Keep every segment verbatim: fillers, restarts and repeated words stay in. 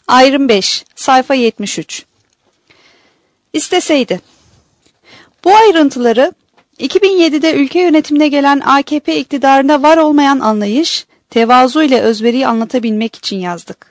Ayrım beş, sayfa yetmiş üç. İsteseydi. Bu ayrıntıları iki bin yedide ülke yönetimine gelen A K P iktidarında var olmayan anlayış, tevazu ile özveriyi anlatabilmek için yazdık.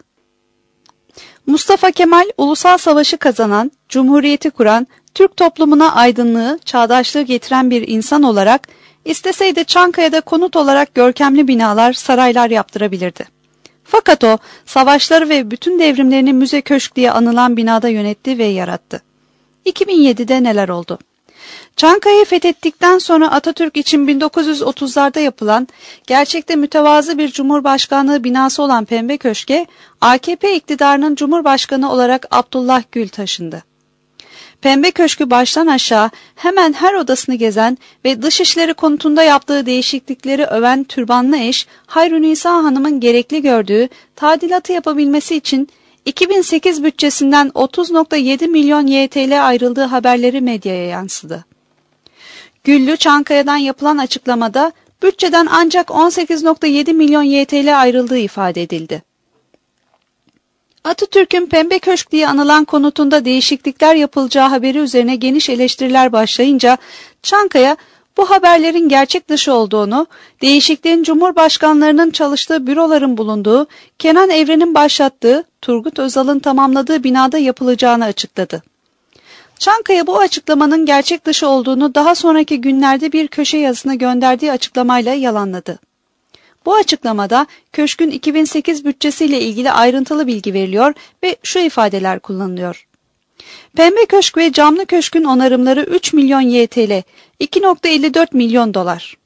Mustafa Kemal, ulusal savaşı kazanan, cumhuriyeti kuran, Türk toplumuna aydınlığı, çağdaşlığı getiren bir insan olarak, isteseydi Çankaya'da konut olarak görkemli binalar, saraylar yaptırabilirdi. Fakat o, savaşları ve bütün devrimlerini müze köşk diye anılan binada yönetti ve yarattı. iki bin yedide neler oldu? Çankaya'yı fethettikten sonra Atatürk için bin dokuz yüz otuzlarda yapılan, gerçekte mütevazı bir cumhurbaşkanlığı binası olan Pembe Köşk'e, A K P iktidarının cumhurbaşkanı olarak Abdullah Gül taşındı. Pembe Köşk'ü baştan aşağı hemen her odasını gezen ve Dışişleri konutunda yaptığı değişiklikleri öven türbanlı eş, Hayrunisa Hanım'ın gerekli gördüğü tadilatı yapabilmesi için iki bin sekiz bütçesinden otuz nokta yedi milyon Y T L ayrıldığı haberleri medyaya yansıdı. Güllü Çankaya'dan yapılan açıklamada bütçeden ancak on sekiz nokta yedi milyon Y T L ayrıldığı ifade edildi. Atatürk'ün Pembe Köşk diye anılan konutunda değişiklikler yapılacağı haberi üzerine geniş eleştiriler başlayınca Çankaya bu haberlerin gerçek dışı olduğunu, değişikliğin Cumhurbaşkanlarının çalıştığı büroların bulunduğu, Kenan Evren'in başlattığı, Turgut Özal'ın tamamladığı binada yapılacağını açıkladı. Çankaya bu açıklamanın gerçek dışı olduğunu daha sonraki günlerde bir köşe yazısına gönderdiği açıklamayla yalanladı. Bu açıklamada köşkün iki bin sekiz bütçesiyle ilgili ayrıntılı bilgi veriliyor ve şu ifadeler kullanılıyor. Pembe Köşk ve Camlı Köşk'ün onarımları üç milyon Y T L, iki nokta elli dört milyon dolar.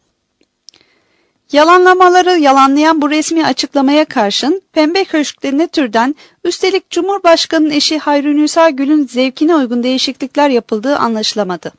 Yalanlamaları yalanlayan bu resmi açıklamaya karşın Pembe Köşk'te ne türden, üstelik Cumhurbaşkanı'nın eşi Hayrunisa Gül'ün zevkine uygun değişiklikler yapıldığı anlaşılamadı.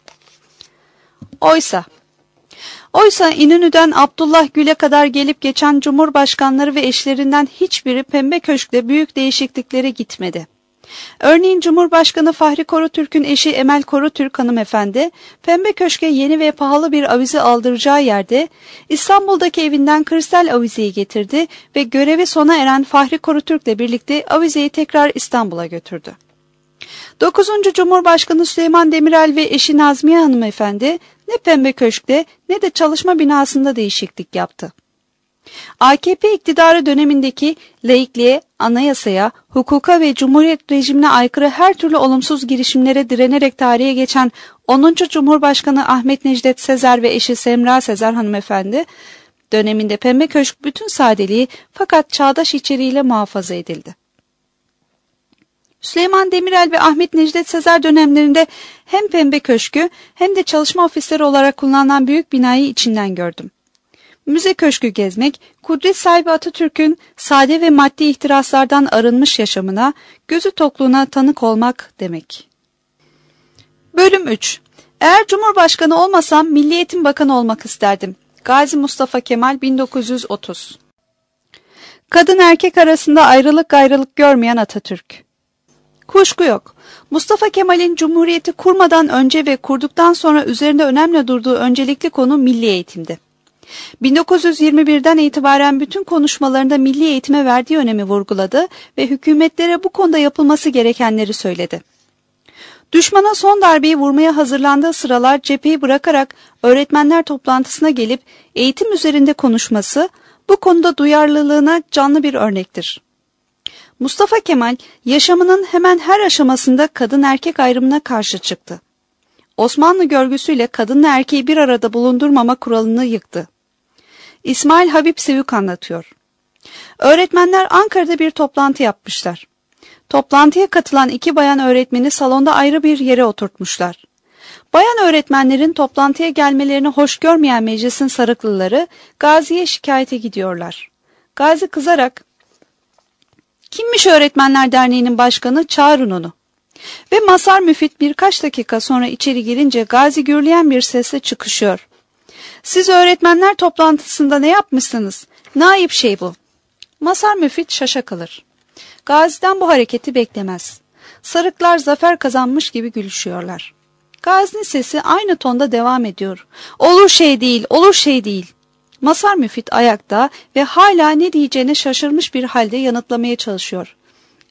Oysa... Oysa İnönü'den Abdullah Gül'e kadar gelip geçen cumhurbaşkanları ve eşlerinden hiçbiri Pembe Köşk'te büyük değişikliklere gitmedi. Örneğin Cumhurbaşkanı Fahri Korutürk'ün eşi Emel Korutürk hanımefendi, Pembe Köşk'e yeni ve pahalı bir avize aldıracağı yerde İstanbul'daki evinden kristal avizeyi getirdi ve görevi sona eren Fahri Korutürk'le birlikte avizeyi tekrar İstanbul'a götürdü. dokuzuncu Cumhurbaşkanı Süleyman Demirel ve eşi Nazmiye hanımefendi ne Pembe Köşk'te ne de çalışma binasında değişiklik yaptı. A K P iktidarı dönemindeki laikliğe, anayasaya, hukuka ve cumhuriyet rejimine aykırı her türlü olumsuz girişimlere direnerek tarihe geçen onuncu Cumhurbaşkanı Ahmet Necdet Sezer ve eşi Semra Sezer hanımefendi döneminde Pembe Köşk bütün sadeliği fakat çağdaş içeriğiyle muhafaza edildi. Süleyman Demirel ve Ahmet Necdet Sezer dönemlerinde hem Pembe Köşk'ü hem de çalışma ofisleri olarak kullanılan büyük binayı içinden gördüm. Müze köşkü gezmek, kudret sahibi Atatürk'ün sade ve maddi ihtiraslardan arınmış yaşamına, gözü tokluğuna tanık olmak demek. Bölüm üç. Eğer Cumhurbaşkanı olmasam Milli Eğitim Bakanı olmak isterdim. Gazi Mustafa Kemal bin dokuz yüz otuz. Kadın erkek arasında ayrılık gayrılık görmeyen Atatürk. Kuşku yok. Mustafa Kemal'in Cumhuriyeti kurmadan önce ve kurduktan sonra üzerinde önemli durduğu öncelikli konu milli eğitimdi. bin dokuz yüz yirmi birden itibaren bütün konuşmalarında milli eğitime verdiği önemi vurguladı ve hükümetlere bu konuda yapılması gerekenleri söyledi. Düşmana son darbeyi vurmaya hazırlandığı sıralar cepheyi bırakarak öğretmenler toplantısına gelip eğitim üzerinde konuşması bu konuda duyarlılığına canlı bir örnektir. Mustafa Kemal yaşamının hemen her aşamasında kadın erkek ayrımına karşı çıktı. Osmanlı görgüsüyle kadınla erkeği bir arada bulundurmama kuralını yıktı. İsmail Habib Sevük anlatıyor. Öğretmenler Ankara'da bir toplantı yapmışlar. Toplantıya katılan iki bayan öğretmeni salonda ayrı bir yere oturtmuşlar. Bayan öğretmenlerin toplantıya gelmelerini hoş görmeyen meclisin sarıklıları Gazi'ye şikayete gidiyorlar. Gazi kızarak, "Kimmiş Öğretmenler Derneği'nin başkanı, çağırın onu." Ve Masar Müfit birkaç dakika sonra içeri girince Gazi gürleyen bir sesle çıkışıyor. "Siz öğretmenler toplantısında ne yapmışsınız? Ne ayıp şey bu." Masar Müfit şaşa kalır. Gazi'den bu hareketi beklemez. Sarıklar zafer kazanmış gibi gülüşüyorlar. Gazi'nin sesi aynı tonda devam ediyor. "Olur şey değil, olur şey değil." Masar Müfit ayakta ve hala ne diyeceğine şaşırmış bir halde yanıtlamaya çalışıyor.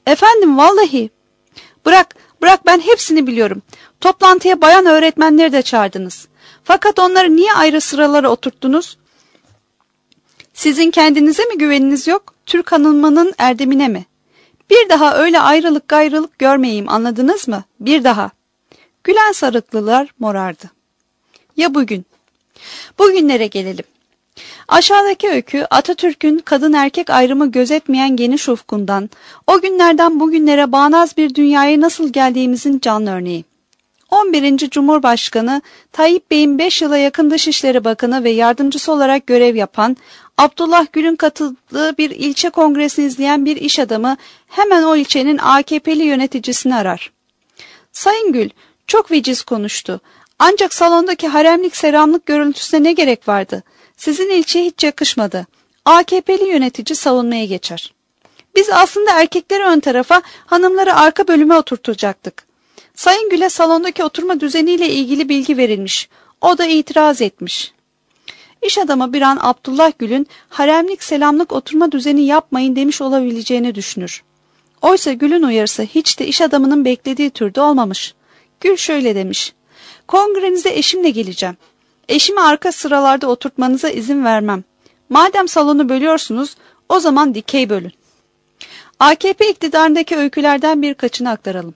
Efendim vallahi. Bırak, bırak ben hepsini biliyorum. Toplantıya bayan öğretmenleri de çağırdınız. Fakat onları niye ayrı sıralara oturttunuz? Sizin kendinize mi güveniniz yok, Türk hanımının erdemine mi? Bir daha öyle ayrılık gayrılık görmeyeyim, anladınız mı? Bir daha. Gülen sarıklılar morardı. Ya bugün? Bugünlere gelelim. Aşağıdaki öykü Atatürk'ün kadın erkek ayrımı gözetmeyen geniş ufkundan, o günlerden bugünlere bağnaz bir dünyaya nasıl geldiğimizin canlı örneği. on birinci Cumhurbaşkanı Tayyip Bey'in beş yıla yakın Dışişleri Bakanı ve yardımcısı olarak görev yapan, Abdullah Gül'ün katıldığı bir ilçe kongresini izleyen bir iş adamı hemen o ilçenin A K P'li yöneticisini arar. Sayın Gül çok veciz konuştu. Ancak salondaki haremlik selamlık görüntüsüne ne gerek vardı? Sizin ilçeye hiç yakışmadı. A K P'li yönetici savunmaya geçer. Biz aslında erkekleri ön tarafa, hanımları arka bölüme oturtacaktık. Sayın Gül'e salondaki oturma düzeniyle ilgili bilgi verilmiş. O da itiraz etmiş. İş adamı bir an Abdullah Gül'ün haremlik selamlık oturma düzeni yapmayın demiş olabileceğini düşünür. Oysa Gül'ün uyarısı hiç de iş adamının beklediği türde olmamış. Gül şöyle demiş. Kongrenize eşimle geleceğim. Eşimi arka sıralarda oturtmanıza izin vermem. Madem salonu bölüyorsunuz, o zaman dikey bölün. A K P iktidarındaki öykülerden birkaçını aktaralım.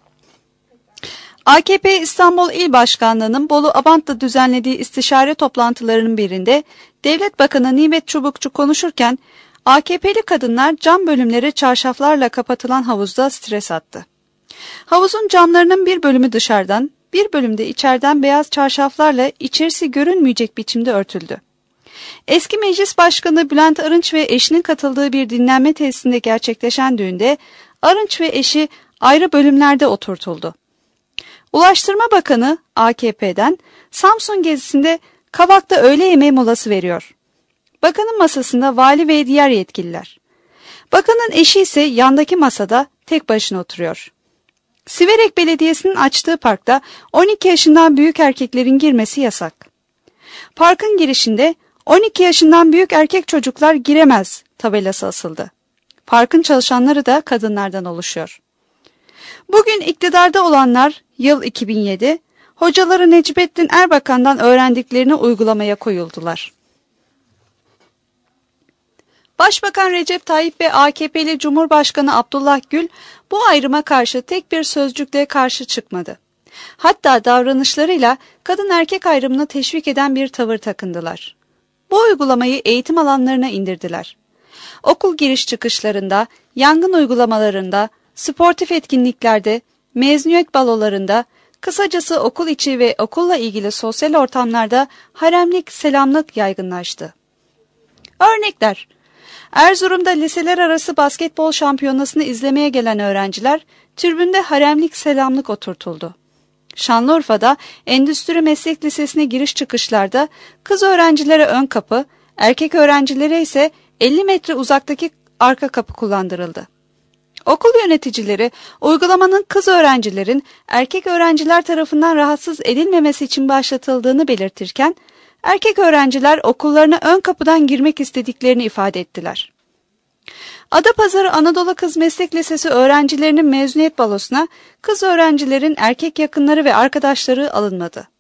A K P İstanbul İl Başkanlığı'nın Bolu Abant'ta düzenlediği istişare toplantılarının birinde Devlet Bakanı Nimet Çubukçu konuşurken A K P'li kadınlar cam bölümleri çarşaflarla kapatılan havuzda stres attı. Havuzun camlarının bir bölümü dışarıdan, bir bölümde içeriden beyaz çarşaflarla içerisi görünmeyecek biçimde örtüldü. Eski Meclis Başkanı Bülent Arınç ve eşinin katıldığı bir dinlenme tesisinde gerçekleşen düğünde Arınç ve eşi ayrı bölümlerde oturtuldu. Ulaştırma Bakanı A K P'den Samsun gezisinde Kavak'ta öğle yemeği molası veriyor. Bakanın masasında vali ve diğer yetkililer. Bakanın eşi ise yandaki masada tek başına oturuyor. Siverek Belediyesi'nin açtığı parkta on iki yaşından büyük erkeklerin girmesi yasak. Parkın girişinde on iki yaşından büyük erkek çocuklar giremez tabelası asıldı. Parkın çalışanları da kadınlardan oluşuyor. Bugün iktidarda olanlar yıl iki bin yedi, hocaları Necmettin Erbakan'dan öğrendiklerini uygulamaya koyuldular. Başbakan Recep Tayyip ve A K P'li Cumhurbaşkanı Abdullah Gül bu ayrıma karşı tek bir sözcükle karşı çıkmadı. Hatta davranışlarıyla kadın erkek ayrımını teşvik eden bir tavır takındılar. Bu uygulamayı eğitim alanlarına indirdiler. Okul giriş çıkışlarında, yangın uygulamalarında, sportif etkinliklerde, mezuniyet balolarında, kısacası okul içi ve okulla ilgili sosyal ortamlarda haremlik selamlık yaygınlaştı. Örnekler: Erzurum'da liseler arası basketbol şampiyonasını izlemeye gelen öğrenciler tribünde haremlik selamlık oturtuldu. Şanlıurfa'da Endüstri Meslek Lisesi'ne giriş çıkışlarda kız öğrencilere ön kapı, erkek öğrencilere ise elli metre uzaktaki arka kapı kullandırıldı. Okul yöneticileri uygulamanın kız öğrencilerin erkek öğrenciler tarafından rahatsız edilmemesi için başlatıldığını belirtirken, erkek öğrenciler okullarına ön kapıdan girmek istediklerini ifade ettiler. Adapazarı Anadolu Kız Meslek Lisesi öğrencilerinin mezuniyet balosuna kız öğrencilerin erkek yakınları ve arkadaşları alınmadı.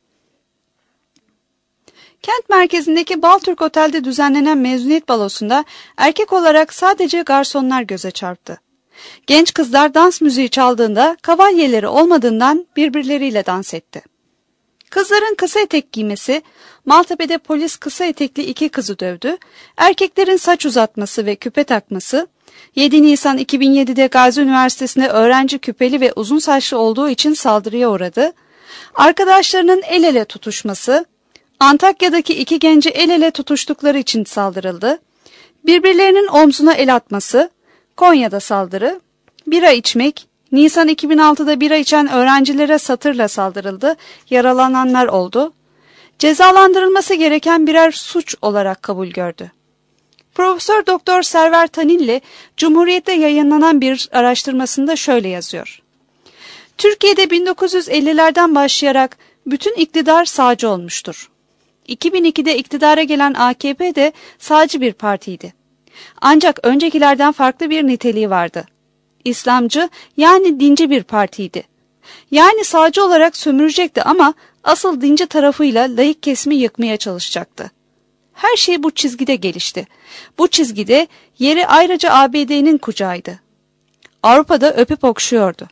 Kent merkezindeki Baltürk Otel'de düzenlenen mezuniyet balosunda erkek olarak sadece garsonlar göze çarptı. Genç kızlar dans müziği çaldığında kavalyeleri olmadığından birbirleriyle dans etti. Kızların kısa etek giymesi, Maltepe'de polis kısa etekli iki kızı dövdü, erkeklerin saç uzatması ve küpe takması, yedi Nisan iki bin yedide Gazi Üniversitesi'nde öğrenci küpeli ve uzun saçlı olduğu için saldırıya uğradı, arkadaşlarının el ele tutuşması, Antakya'daki iki genci el ele tutuştukları için saldırıldı, birbirlerinin omzuna el atması, Konya'da saldırı, bira içmek, Nisan iki bin altıda bira içen öğrencilere satırla saldırıldı, yaralananlar oldu. Cezalandırılması gereken birer suç olarak kabul gördü. Profesör Doktor Server Tanilli, Cumhuriyet'te yayınlanan bir araştırmasında şöyle yazıyor. Türkiye'de bin dokuz yüz ellilerden başlayarak bütün iktidar sağcı olmuştur. iki bin ikide iktidara gelen A K P de sağcı bir partiydi. Ancak öncekilerden farklı bir niteliği vardı. İslamcı yani dinci bir partiydi. Yani sağcı olarak sömürecekti ama asıl dinci tarafıyla laik kesimi yıkmaya çalışacaktı. Her şey bu çizgide gelişti. Bu çizgide yeri ayrıca A B D'nin kucağıydı. Avrupa'da öpüp okşuyordu.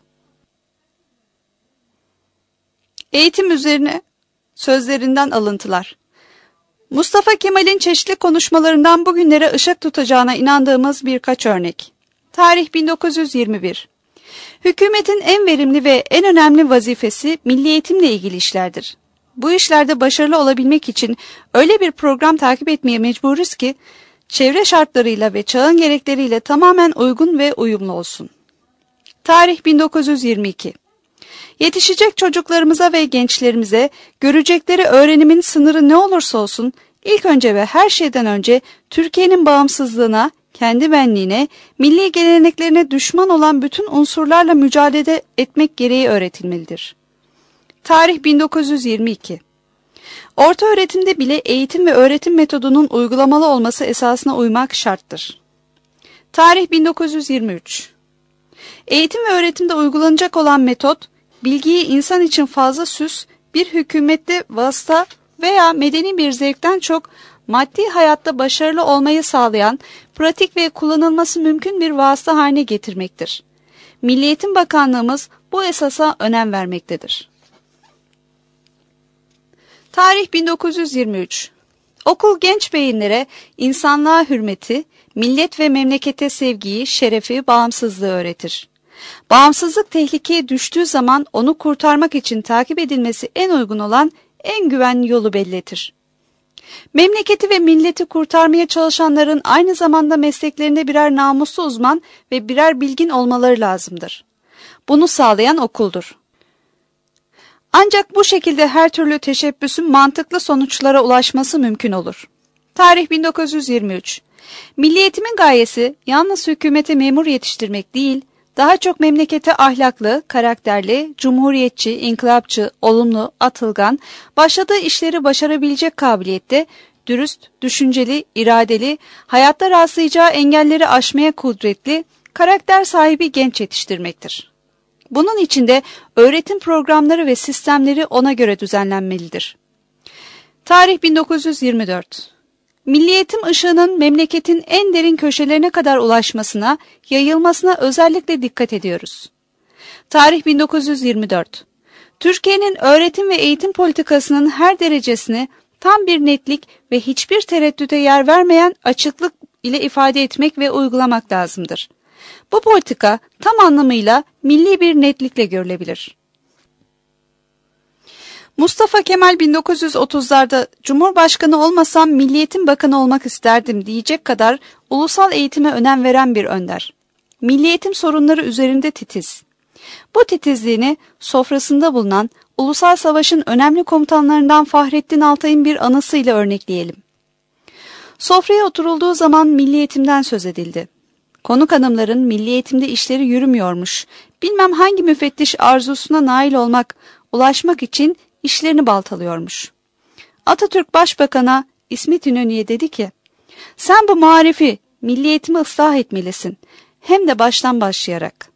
Eğitim üzerine sözlerinden alıntılar. Mustafa Kemal'in çeşitli konuşmalarından bugünlere ışık tutacağına inandığımız birkaç örnek. Tarih bin dokuz yüz yirmi bir. Hükümetin en verimli ve en önemli vazifesi milli eğitimle ilgili işlerdir. Bu işlerde başarılı olabilmek için öyle bir program takip etmeye mecburuz ki, çevre şartlarıyla ve çağın gerekleriyle tamamen uygun ve uyumlu olsun. Tarih bin dokuz yüz yirmi iki. Yetişecek çocuklarımıza ve gençlerimize görecekleri öğrenimin sınırı ne olursa olsun, ilk önce ve her şeyden önce Türkiye'nin bağımsızlığına, kendi benliğine, milli geleneklerine düşman olan bütün unsurlarla mücadele etmek gereği öğretilmelidir. Tarih bin dokuz yüz yirmi iki. Ortaöğretimde bile eğitim ve öğretim metodunun uygulamalı olması esasına uymak şarttır. Tarih bin dokuz yüz yirmi üç. Eğitim ve öğretimde uygulanacak olan metot, bilgiyi insan için fazla süs, bir hükümette vasıta veya medeni bir zevkten çok maddi hayatta başarılı olmayı sağlayan, pratik ve kullanılması mümkün bir vasıta haline getirmektir. Milli Eğitim Bakanlığımız bu esasa önem vermektedir. Tarih bin dokuz yüz yirmi üç. Okul genç beyinlere insanlığa hürmeti, millet ve memlekete sevgiyi, şerefi, bağımsızlığı öğretir. Bağımsızlık tehlikeye düştüğü zaman onu kurtarmak için takip edilmesi en uygun olan, en güvenli yolu belletir. Memleketi ve milleti kurtarmaya çalışanların aynı zamanda mesleklerinde birer namuslu uzman ve birer bilgin olmaları lazımdır. Bunu sağlayan okuldur. Ancak bu şekilde her türlü teşebbüsün mantıklı sonuçlara ulaşması mümkün olur. Tarih bin dokuz yüz yirmi üç. Milli eğitimin gayesi yalnız hükümete memur yetiştirmek değil, daha çok memlekete ahlaklı, karakterli, cumhuriyetçi, inkılapçı, olumlu, atılgan, başladığı işleri başarabilecek kabiliyette, dürüst, düşünceli, iradeli, hayatta rastlayacağı engelleri aşmaya kudretli, karakter sahibi genç yetiştirmektir. Bunun için de öğretim programları ve sistemleri ona göre düzenlenmelidir. Tarih bin dokuz yüz yirmi dört. Milli eğitim ışığının memleketin en derin köşelerine kadar ulaşmasına, yayılmasına özellikle dikkat ediyoruz. Tarih bin dokuz yüz yirmi dört. Türkiye'nin öğretim ve eğitim politikasının her derecesini tam bir netlik ve hiçbir tereddüte yer vermeyen açıklık ile ifade etmek ve uygulamak lazımdır. Bu politika tam anlamıyla milli bir netlikle görülebilir. Mustafa Kemal bin dokuz yüz otuzlarda Cumhurbaşkanı olmasam Milli Eğitim Bakanı olmak isterdim diyecek kadar ulusal eğitime önem veren bir önder. Milli eğitim sorunları üzerinde titiz. Bu titizliğini sofrasında bulunan Ulusal Savaş'ın önemli komutanlarından Fahrettin Altay'ın bir anısıyla örnekleyelim. Sofraya oturulduğu zaman milli eğitimden söz edildi. Konuk hanımların milli eğitimde işleri yürümüyormuş, bilmem hangi müfettiş arzusuna nail olmak, ulaşmak için işlerini baltalıyormuş. Atatürk Başbakan'a İsmet İnönü'ye dedi ki, sen bu marifi, milli eğitimi ıslah etmelisin, hem de baştan başlayarak.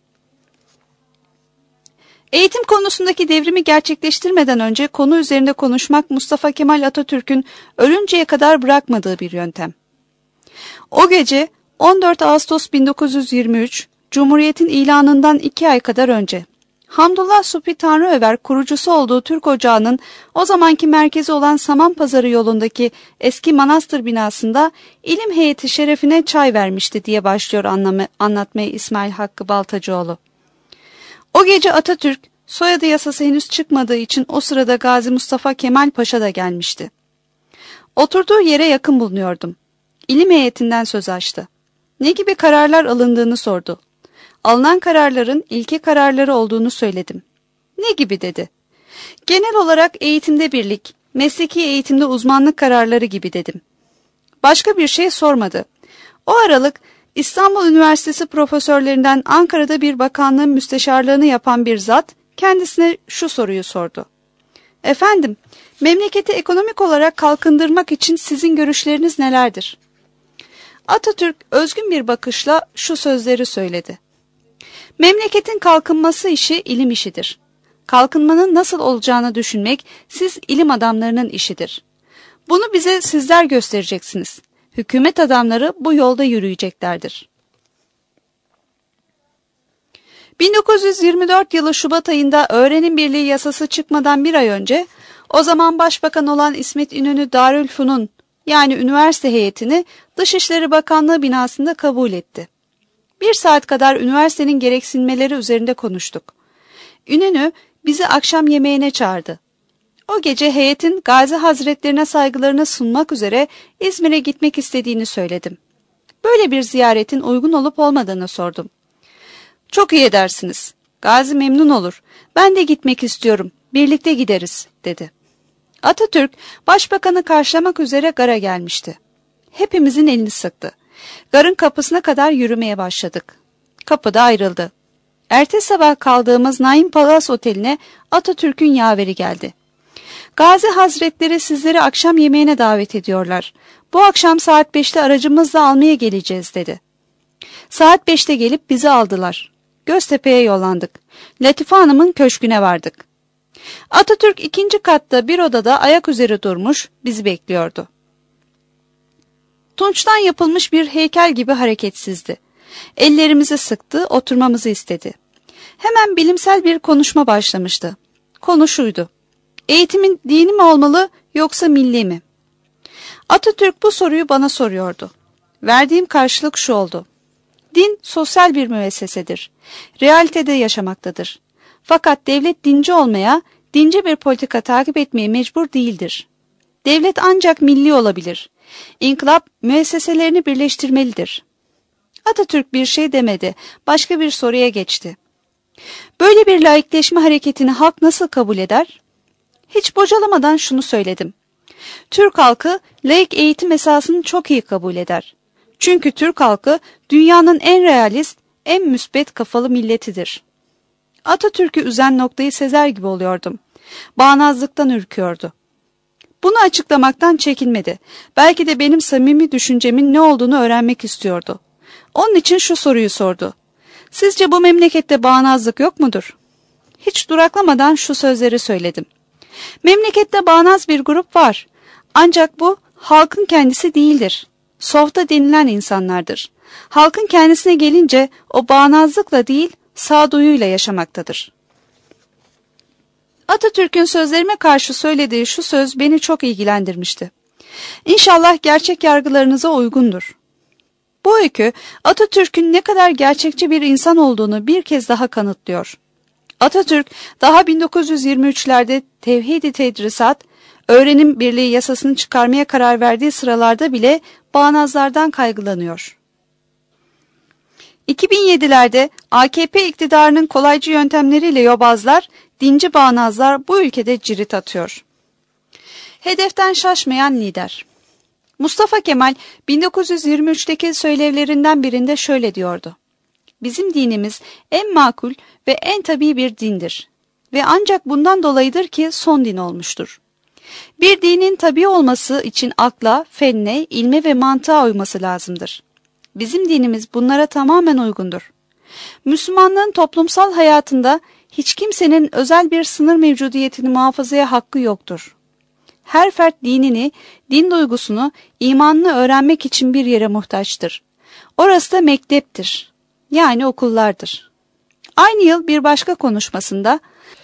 Eğitim konusundaki devrimi gerçekleştirmeden önce konu üzerinde konuşmak Mustafa Kemal Atatürk'ün ölünceye kadar bırakmadığı bir yöntem. O gece on dört Ağustos bin dokuz yüz yirmi üç, Cumhuriyet'in ilanından iki ay kadar önce, Hamdullah Subhi Tanrıöver kurucusu olduğu Türk Ocağı'nın o zamanki merkezi olan Samanpazarı yolundaki eski manastır binasında ilim heyeti şerefine çay vermişti diye başlıyor anlamı, anlatmaya İsmail Hakkı Baltacıoğlu. O gece Atatürk, soyadı yasası henüz çıkmadığı için o sırada Gazi Mustafa Kemal Paşa da gelmişti. Oturduğu yere yakın bulunuyordum. İlim heyetinden söz açtı. Ne gibi kararlar alındığını sordu. Alınan kararların ilke kararları olduğunu söyledim. Ne gibi dedi. Genel olarak eğitimde birlik, mesleki eğitimde uzmanlık kararları gibi dedim. Başka bir şey sormadı. O aralık İstanbul Üniversitesi profesörlerinden Ankara'da bir bakanlığın müsteşarlığını yapan bir zat kendisine şu soruyu sordu. Efendim, memleketi ekonomik olarak kalkındırmak için sizin görüşleriniz nelerdir? Atatürk özgün bir bakışla şu sözleri söyledi. Memleketin kalkınması işi ilim işidir. Kalkınmanın nasıl olacağını düşünmek siz ilim adamlarının işidir. Bunu bize sizler göstereceksiniz. Hükümet adamları bu yolda yürüyeceklerdir. bin dokuz yüz yirmi dört yılı Şubat ayında Öğrenim Birliği yasası çıkmadan bir ay önce o zaman Başbakan olan İsmet İnönü Darülfünun yani üniversite heyetini Dışişleri Bakanlığı binasında kabul etti. Bir saat kadar üniversitenin gereksinmeleri üzerinde konuştuk. İnönü bizi akşam yemeğine çağırdı. O gece heyetin Gazi Hazretlerine saygılarını sunmak üzere İzmir'e gitmek istediğini söyledim. Böyle bir ziyaretin uygun olup olmadığını sordum. Çok iyi edersiniz. Gazi memnun olur. Ben de gitmek istiyorum. Birlikte gideriz, dedi. Atatürk, başbakanı karşılamak üzere gara gelmişti. Hepimizin elini sıktı. Garın kapısına kadar yürümeye başladık. Kapıda ayrıldı. Ertesi sabah kaldığımız Naim Palas Oteli'ne Atatürk'ün yaveri geldi. Gazi Hazretleri sizleri akşam yemeğine davet ediyorlar. Bu akşam saat beşte aracımızla almaya geleceğiz, dedi. Saat beşte gelip bizi aldılar. Göztepe'ye yollandık. Latife Hanım'ın köşküne vardık. Atatürk ikinci katta bir odada ayak üzeri durmuş bizi bekliyordu. Tunçtan yapılmış bir heykel gibi hareketsizdi. Ellerimizi sıktı, oturmamızı istedi. Hemen bilimsel bir konuşma başlamıştı. Konu şuydu: eğitimin dini mi olmalı yoksa milli mi? Atatürk bu soruyu bana soruyordu. Verdiğim karşılık şu oldu: din sosyal bir müessesedir. Realitede yaşamaktadır. Fakat devlet dinci olmaya, dinci bir politika takip etmeye mecbur değildir. Devlet ancak milli olabilir. İnkılap müesseselerini birleştirmelidir. Atatürk bir şey demedi, başka bir soruya geçti. Böyle bir laikleşme hareketini halk nasıl kabul eder? Hiç bocalamadan şunu söyledim. Türk halkı laik eğitim esasını çok iyi kabul eder. Çünkü Türk halkı dünyanın en realist, en müsbet kafalı milletidir. Atatürk'ü üzen noktayı sezer gibi oluyordum. Bağnazlıktan ürküyordu. Bunu açıklamaktan çekinmedi. Belki de benim samimi düşüncemin ne olduğunu öğrenmek istiyordu. Onun için şu soruyu sordu. Sizce bu memlekette bağnazlık yok mudur? Hiç duraklamadan şu sözleri söyledim. Memlekette bağnaz bir grup var. Ancak bu halkın kendisi değildir. Softa denilen insanlardır. Halkın kendisine gelince o bağnazlıkla değil, sağduyuyla yaşamaktadır. Atatürk'ün sözlerime karşı söylediği şu söz beni çok ilgilendirmişti. İnşallah gerçek yargılarınıza uygundur. Bu öykü Atatürk'ün ne kadar gerçekçi bir insan olduğunu bir kez daha kanıtlıyor. Atatürk daha bin dokuz yüz yirmi üçlerde Tevhid-i Tedrisat, Öğrenim Birliği yasasını çıkarmaya karar verdiği sıralarda bile bağnazlardan kaygılanıyor. iki bin yedilerde A K P iktidarının kolaycı yöntemleriyle yobazlar, dinci bağnazlar bu ülkede cirit atıyor. Hedeften şaşmayan lider. Mustafa Kemal bin dokuz yüz yirmi üçteki söylevlerinden birinde şöyle diyordu. Bizim dinimiz en makul ve en tabii bir dindir ve ancak bundan dolayıdır ki son din olmuştur. Bir dinin tabii olması için akla, fenne, ilme ve mantığa uyması lazımdır. Bizim dinimiz bunlara tamamen uygundur. Müslümanlığın toplumsal hayatında hiç kimsenin özel bir sınır mevcudiyetini muhafazaya hakkı yoktur. Her fert dinini, din duygusunu, imanını öğrenmek için bir yere muhtaçtır. Orası da mekteptir, yani okullardır. Aynı yıl bir başka konuşmasında,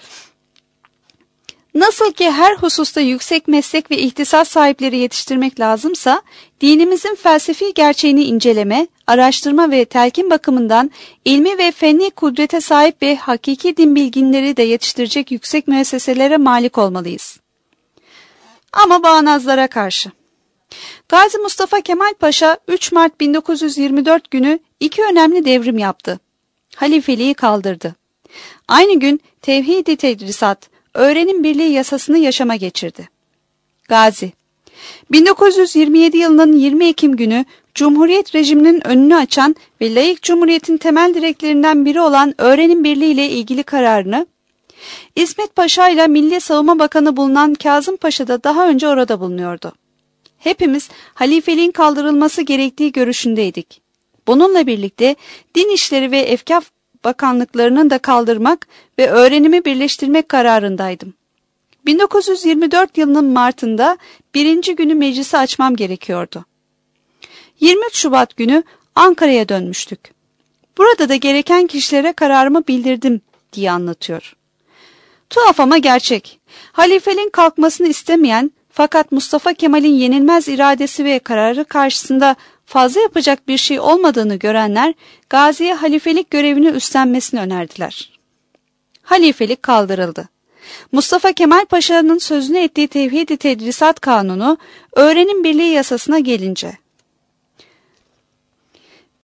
nasıl ki her hususta yüksek meslek ve ihtisas sahipleri yetiştirmek lazımsa, dinimizin felsefi gerçeğini inceleme, araştırma ve telkin bakımından ilmi ve fenni kudrete sahip ve hakiki din bilginleri de yetiştirecek yüksek müesseselere malik olmalıyız. Ama bağnazlara karşı. Gazi Mustafa Kemal Paşa üç Mart bin dokuz yüz yirmi dört günü iki önemli devrim yaptı. Halifeliği kaldırdı. Aynı gün Tevhid-i Tedrisat, Öğrenim Birliği yasasını yaşama geçirdi. Gazi, bin dokuz yüz yirmi yedi yılının yirmi Ekim günü Cumhuriyet rejiminin önünü açan ve laik cumhuriyetin temel direklerinden biri olan Öğrenim Birliği ile ilgili kararını, İsmet Paşa ile Milli Savunma Bakanı bulunan Kazım Paşa da daha önce orada bulunuyordu. Hepimiz halifeliğin kaldırılması gerektiği görüşündeydik. Bununla birlikte din işleri ve efkaf bakanlıklarının da kaldırmak ve öğrenimi birleştirmek kararındaydım. bin dokuz yüz yirmi dört yılının Mart'ında birinci günü meclisi açmam gerekiyordu. yirmi üç Şubat günü Ankara'ya dönmüştük. Burada da gereken kişilere kararımı bildirdim diye anlatıyor. Tuhaf ama gerçek. Halifeliğin kalkmasını istemeyen fakat Mustafa Kemal'in yenilmez iradesi ve kararı karşısında fazla yapacak bir şey olmadığını görenler Gazi'ye halifelik görevini üstlenmesini önerdiler. Halifelik kaldırıldı. Mustafa Kemal Paşa'nın sözünü ettiği Tevhid-i Tedrisat Kanunu, öğrenim birliği yasasına gelince